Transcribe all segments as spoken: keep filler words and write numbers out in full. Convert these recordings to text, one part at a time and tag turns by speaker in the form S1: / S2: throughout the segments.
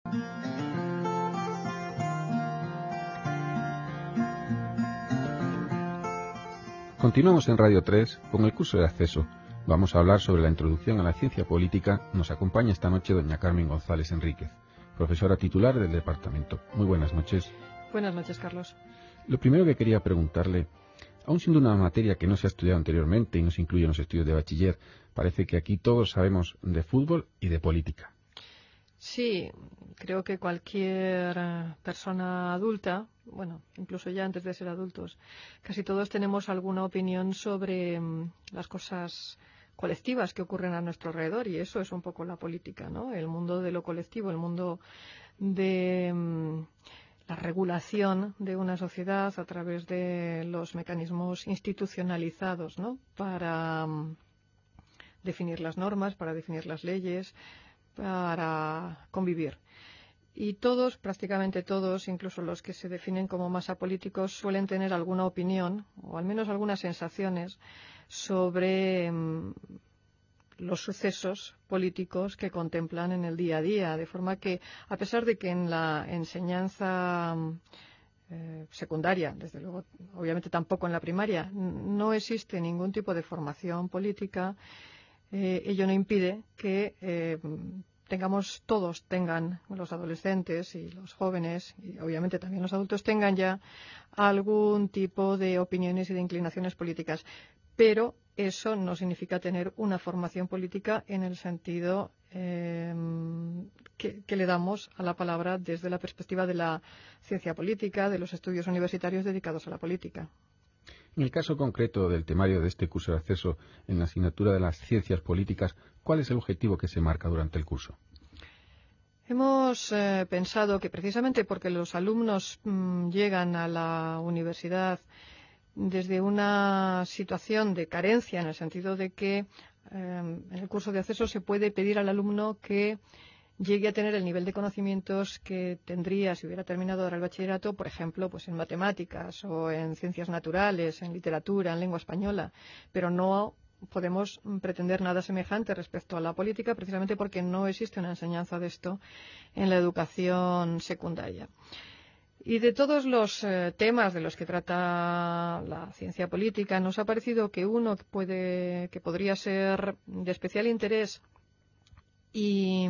S1: Continuamos en Radio tres con el curso de acceso. Vamos a hablar sobre la introducción a la ciencia política. Nos acompaña esta noche doña Carmen González Enríquez, profesora titular del departamento. Muy buenas noches.
S2: Buenas noches, Carlos.
S1: Lo primero que quería preguntarle, aun siendo una materia que no se ha estudiado anteriormente y no se incluye en los estudios de bachiller, parece que aquí todos sabemos de fútbol y de política.
S2: Sí, creo que cualquier persona adulta, bueno, incluso ya antes de ser adultos, casi todos tenemos alguna opinión sobre um, las cosas colectivas que ocurren a nuestro alrededor, y eso es un poco la política, ¿no? El mundo de lo colectivo, el mundo de um, la regulación de una sociedad a través de los mecanismos institucionalizados, ¿no? Para um, definir las normas, para definir las leyes, para convivir. Y todos, prácticamente todos, incluso los que se definen como más apolíticos, suelen tener alguna opinión o al menos algunas sensaciones sobre mmm, los sucesos políticos que contemplan en el día a día, de forma que, a pesar de que en la enseñanza eh, secundaria, desde luego, obviamente tampoco en la primaria, no existe ningún tipo de formación política, Eh, ello no impide que eh, tengamos, todos tengan, los adolescentes y los jóvenes, y obviamente también los adultos, tengan ya algún tipo de opiniones y de inclinaciones políticas. Pero eso no significa tener una formación política en el sentido eh, que, que le damos a la palabra desde la perspectiva de la ciencia política, de los estudios universitarios dedicados a la política.
S1: En el caso concreto del temario de este curso de acceso en la asignatura de las ciencias políticas, ¿cuál es el objetivo que se marca durante el curso?
S2: Hemos eh, pensado que precisamente porque los alumnos mmm, llegan a la universidad desde una situación de carencia, en el sentido de que eh, en el curso de acceso se puede pedir al alumno que llegue a tener el nivel de conocimientos que tendría si hubiera terminado ahora el bachillerato, por ejemplo, pues en matemáticas o en ciencias naturales, en literatura, en lengua española, pero no podemos pretender nada semejante respecto a la política, precisamente porque no existe una enseñanza de esto en la educación secundaria. Y de todos los eh, temas de los que trata la ciencia política, nos ha parecido que uno que, puede, que podría ser de especial interés y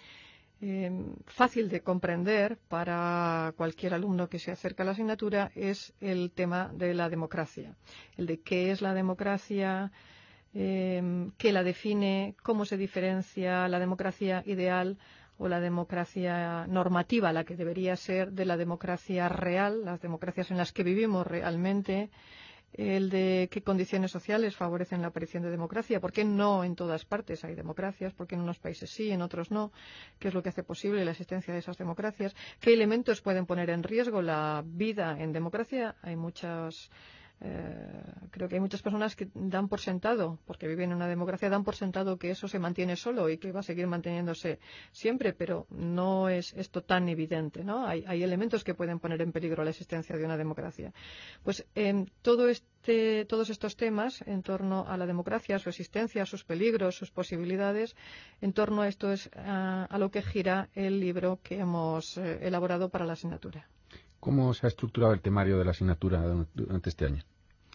S2: eh, fácil de comprender para cualquier alumno que se acerque a la asignatura es el tema de la democracia. El de qué es la democracia, eh, qué la define, cómo se diferencia la democracia ideal o la democracia normativa, la que debería ser, de la democracia real, las democracias en las que vivimos realmente, el de qué condiciones sociales favorecen la aparición de democracia, por qué no en todas partes hay democracias, por qué en unos países sí, en otros no, qué es lo que hace posible la existencia de esas democracias, qué elementos pueden poner en riesgo la vida en democracia. Hay muchas Eh, creo que hay muchas personas que dan por sentado, porque viven en una democracia, dan por sentado que eso se mantiene solo y que va a seguir manteniéndose siempre, pero no es esto tan evidente, ¿no? Hay, hay elementos que pueden poner en peligro la existencia de una democracia. Pues eh, todo este, todos estos temas en torno a la democracia, su existencia, sus peligros, sus posibilidades, en torno a esto es a, a lo que gira el libro que hemos eh, elaborado para la asignatura.
S1: ¿Cómo se ha estructurado el temario de la asignatura durante este año?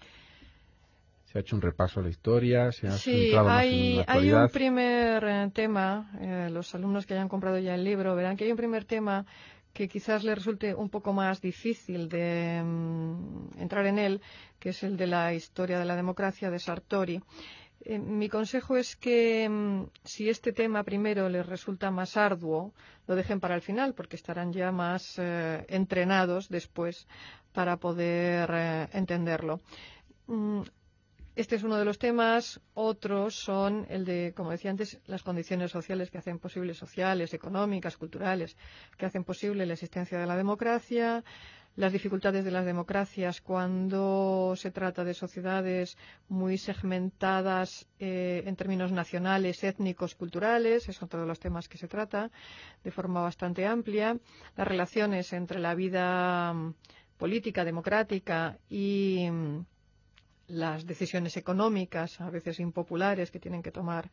S1: ¿Se ha hecho un repaso a la historia? ¿Se ha
S2: sí,
S1: centrado
S2: hay,
S1: más en la actualidad?
S2: hay un primer eh, tema, eh, los alumnos que hayan comprado ya el libro verán que hay un primer tema que quizás les resulte un poco más difícil de um, entrar en él, que es el de la historia de la democracia de Sartori. Eh, mi consejo es que um, si este tema primero les resulta más arduo, lo dejen para el final, porque estarán ya más eh, entrenados después para poder eh, entenderlo. Um, Este es uno de los temas. Otros son el de, como decía antes, las condiciones sociales que hacen posibles, sociales, económicas, culturales, que hacen posible la existencia de la democracia, las dificultades de las democracias cuando se trata de sociedades muy segmentadas eh, en términos nacionales, étnicos, culturales. Es otro de los temas que se trata de forma bastante amplia. Las relaciones entre la vida política, democrática y las decisiones económicas, a veces impopulares, que tienen que tomar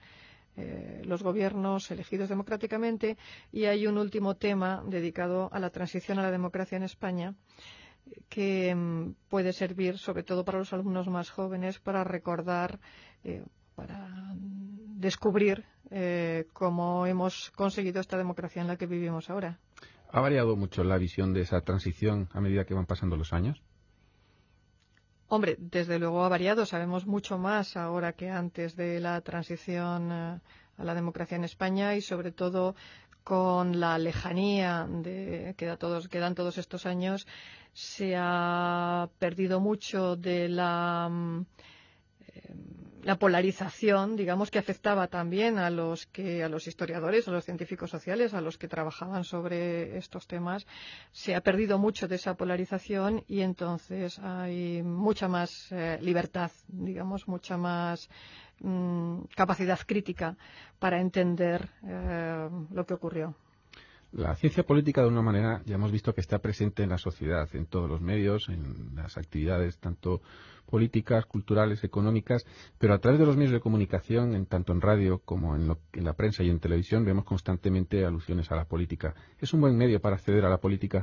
S2: eh, los gobiernos elegidos democráticamente, y hay un último tema dedicado a la transición a la democracia en España, que mm, puede servir sobre todo para los alumnos más jóvenes para recordar, eh, para descubrir eh, cómo hemos conseguido esta democracia en la que vivimos ahora.
S1: ¿Ha variado mucho la visión de esa transición a medida que van pasando los años?
S2: Hombre, desde luego ha variado. Sabemos mucho más ahora que antes de la transición eh, a la democracia en España, y sobre todo con la lejanía de, que, da todos, que dan todos estos años, se ha perdido mucho de la, eh, la polarización, digamos, que afectaba también a los, que, a los historiadores, a los científicos sociales, a los que trabajaban sobre estos temas. Se ha perdido mucho de esa polarización y entonces hay mucha más eh, libertad, digamos, mucha más mmm, capacidad crítica para entender eh, lo que ocurrió.
S1: La ciencia política, de una manera, ya hemos visto que está presente en la sociedad, en todos los medios, en las actividades tanto políticas, culturales, económicas, pero a través de los medios de comunicación, en tanto en radio como en, lo, en la prensa y en televisión, vemos constantemente alusiones a la política. ¿Es un buen medio para acceder a la política?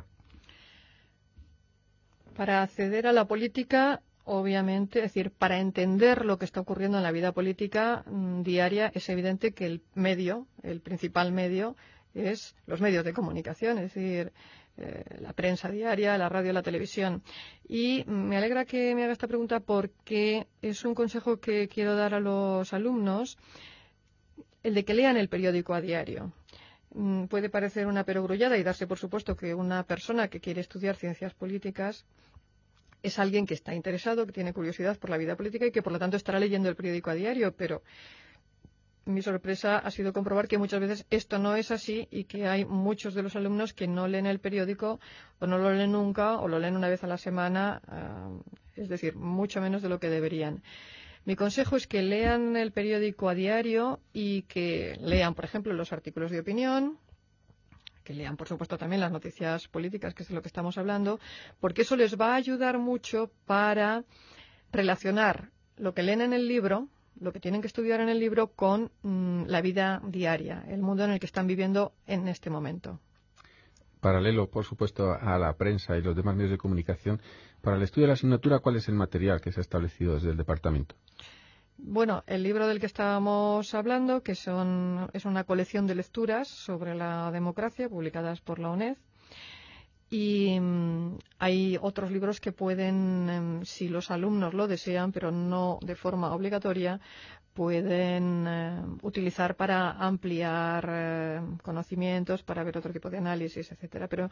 S2: Para acceder a la política, obviamente, es decir, para entender lo que está ocurriendo en la vida política mmm, diaria, es evidente que el medio, el principal medio, es los medios de comunicación, es decir, eh, la prensa diaria, la radio, la televisión. Y me alegra que me haga esta pregunta porque es un consejo que quiero dar a los alumnos, el de que lean el periódico a diario. Mm, puede parecer una perogrullada y darse por supuesto que una persona que quiere estudiar ciencias políticas es alguien que está interesado, que tiene curiosidad por la vida política y que por lo tanto estará leyendo el periódico a diario, pero mi sorpresa ha sido comprobar que muchas veces esto no es así y que hay muchos de los alumnos que no leen el periódico o no lo leen nunca o lo leen una vez a la semana, uh, es decir, mucho menos de lo que deberían. Mi consejo es que lean el periódico a diario y que lean, por ejemplo, los artículos de opinión, que lean, por supuesto, también las noticias políticas, que es de lo que estamos hablando, porque eso les va a ayudar mucho para relacionar lo que leen en el libro, lo que tienen que estudiar en el libro, con mmm, la vida diaria, el mundo en el que están viviendo en este momento.
S1: Paralelo, por supuesto, a la prensa y los demás medios de comunicación, para el estudio de la asignatura, ¿cuál es el material que se ha establecido desde el departamento?
S2: Bueno, el libro del que estábamos hablando, que son, es una colección de lecturas sobre la democracia publicadas por la UNED. Y um, hay otros libros que pueden, um, si los alumnos lo desean, pero no de forma obligatoria, pueden uh, utilizar para ampliar uh, conocimientos, para ver otro tipo de análisis, etcétera. Pero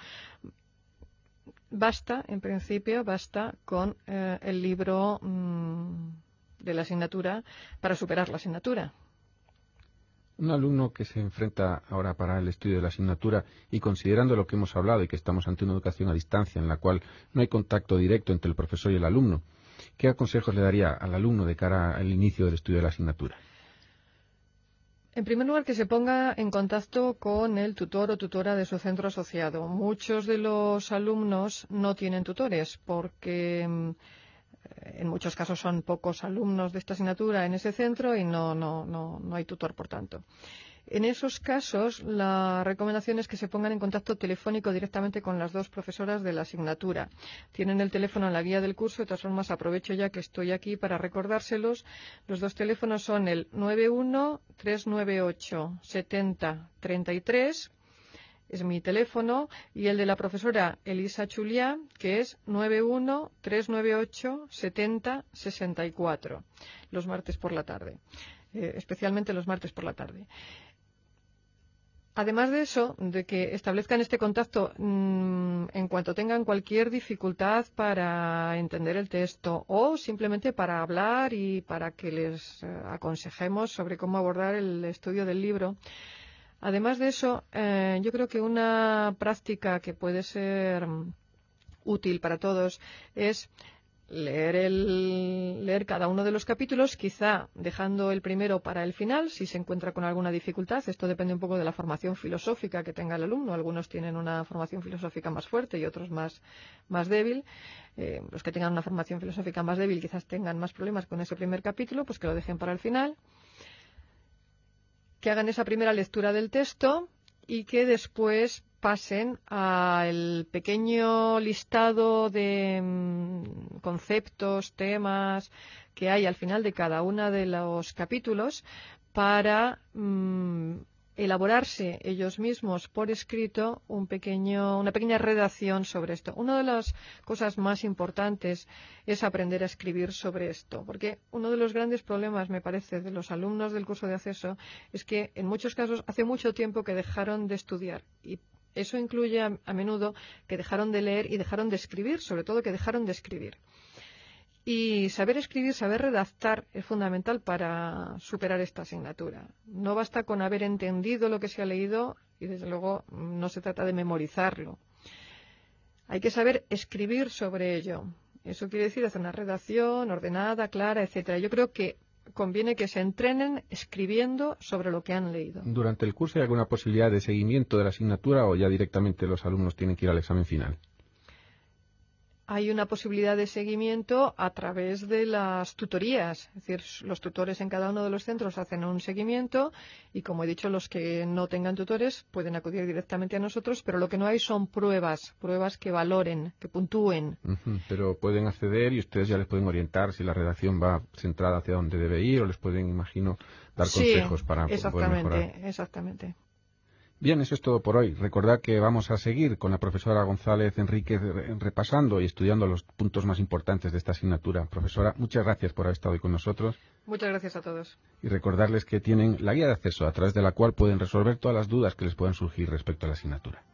S2: basta, en principio, basta con uh, el libro um, de la asignatura para superar la asignatura.
S1: Un alumno que se enfrenta ahora para el estudio de la asignatura y considerando lo que hemos hablado y que estamos ante una educación a distancia en la cual no hay contacto directo entre el profesor y el alumno, ¿qué consejos le daría al alumno de cara al inicio del estudio de la asignatura?
S2: En primer lugar, que se ponga en contacto con el tutor o tutora de su centro asociado. Muchos de los alumnos no tienen tutores porque en muchos casos son pocos alumnos de esta asignatura en ese centro y no, no, no, no hay tutor, por tanto. En esos casos, la recomendación es que se pongan en contacto telefónico directamente con las dos profesoras de la asignatura. Tienen el teléfono en la guía del curso, de todas formas aprovecho ya que estoy aquí para recordárselos. Los dos teléfonos son el nueve uno, tres nueve ocho, setenta, treinta y tres, es mi teléfono, y el de la profesora Elisa Chuliá, que es nueve uno, tres nueve ocho, setenta, sesenta y cuatro, los martes por la tarde, eh, especialmente los martes por la tarde. Además de eso, de que establezcan este contacto mmm, en cuanto tengan cualquier dificultad para entender el texto o simplemente para hablar y para que les eh, aconsejemos sobre cómo abordar el estudio del libro. Además de eso, eh, yo creo que una práctica que puede ser útil para todos es leer, el, leer cada uno de los capítulos, quizá dejando el primero para el final, si se encuentra con alguna dificultad. Esto depende un poco de la formación filosófica que tenga el alumno. Algunos tienen una formación filosófica más fuerte y otros más, más débil. Eh, los que tengan una formación filosófica más débil quizás tengan más problemas con ese primer capítulo, pues que lo dejen para el final. que hagan esa primera lectura del texto y que después pasen al pequeño listado de mm, conceptos, temas que hay al final de cada uno de los capítulos para mm, elaborarse ellos mismos por escrito un pequeño, una pequeña redacción sobre esto. Una de las cosas más importantes es aprender a escribir sobre esto, porque uno de los grandes problemas, me parece, de los alumnos del curso de acceso es que en muchos casos hace mucho tiempo que dejaron de estudiar y eso incluye a, a menudo que dejaron de leer y dejaron de escribir, sobre todo que dejaron de escribir. Y saber escribir, saber redactar es fundamental para superar esta asignatura. No basta con haber entendido lo que se ha leído y, desde luego, no se trata de memorizarlo. Hay que saber escribir sobre ello. Eso quiere decir hacer una redacción ordenada, clara, etcétera. Yo creo que conviene que se entrenen escribiendo sobre lo que han leído.
S1: ¿Durante el curso hay alguna posibilidad de seguimiento de la asignatura o ya directamente los alumnos tienen que ir al examen final?
S2: Hay una posibilidad de seguimiento a través de las tutorías. Es decir, los tutores en cada uno de los centros hacen un seguimiento y, como he dicho, los que no tengan tutores pueden acudir directamente a nosotros, pero lo que no hay son pruebas, pruebas que valoren, que puntúen.
S1: Uh-huh, pero pueden acceder y ustedes ya les pueden orientar si la redacción va centrada hacia donde debe ir o les pueden, imagino, dar
S2: sí,
S1: consejos para poder mejorar.
S2: Exactamente, exactamente.
S1: Bien, eso es todo por hoy. Recordad que vamos a seguir con la profesora González Enríquez repasando y estudiando los puntos más importantes de esta asignatura. Profesora, muchas gracias por haber estado hoy con nosotros.
S2: Muchas gracias a todos.
S1: Y recordarles que tienen la guía de acceso a través de la cual pueden resolver todas las dudas que les puedan surgir respecto a la asignatura.